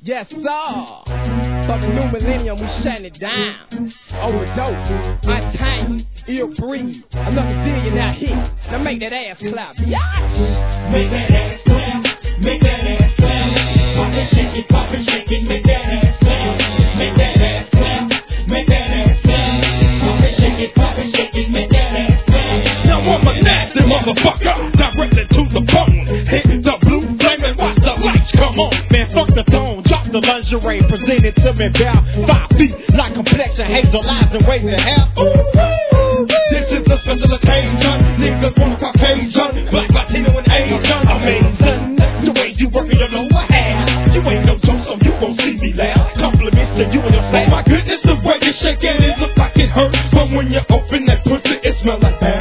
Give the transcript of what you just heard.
Yes, sir. For the new millennium, we shutting it down. Overdose, Untamed, Ill Breed, another billionaire hit. Now make that ass clap, biatch. Make that ass clap, make that ass clap. Pop and shake it, make that ass clap. Make that ass clap, make that ass clap. Pop and shake it, make that ass clap. Now I'm a nasty motherfucker, directly to the bone. Hit the blue flame and watch the lights come on. Man, fuck the throne, drop the lingerie, present it to me about 5 feet, like complexion, hazel eyes and waiting to have. This is a special occasion, niggas want Caucasian, black, Latino and Asian. Amazing, the way you work it, you know I have. You ain't no joke, so you gon' see me laugh. Compliments to you and your face. My goodness, the way you shake it, it look like it hurt. But when you open that pussy, it smell like bad.